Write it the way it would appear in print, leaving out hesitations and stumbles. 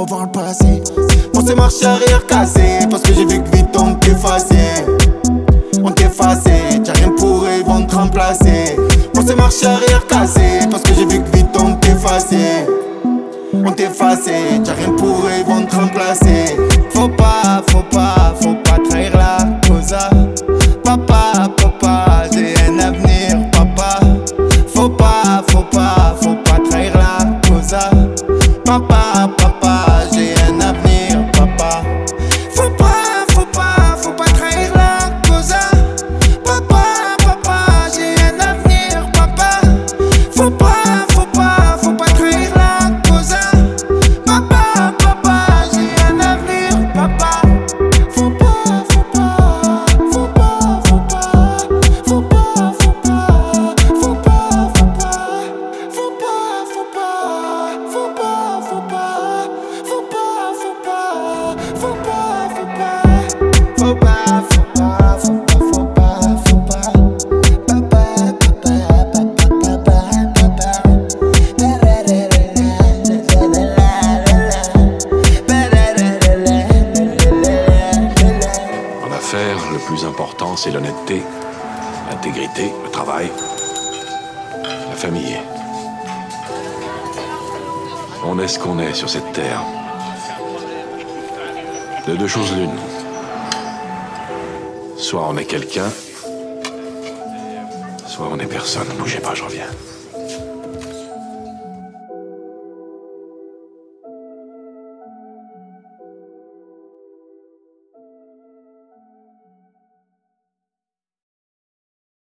revoir le passé. On s'est marche arrière cassé, parce que j'ai vu que vite on t'effaçait. On t'effaçait, t'as rien pour ils vont te remplacer. On s'est marche arrière cassé, parce que j'ai vu que vite on t'effaçait. On t'effaçait, t'as rien pour ils vont te remplacer. Faut pas trahir la causa. Papa, j'ai un avenir, papa. Faut pas trahir la causa. Papa, j'ai un avenir, papa. Faut pas trahir la causa. Papa, j'ai un avenir, papa. Faut pas trahir la causa. Papa, j'ai un avenir, papa. Faut pas En affaires, le plus important, c'est l'honnêteté, l'intégrité, le travail, la famille. On est ce qu'on est sur cette terre. De deux choses l'une. Soit on est quelqu'un, soit on est personne. Bougez pas, je reviens.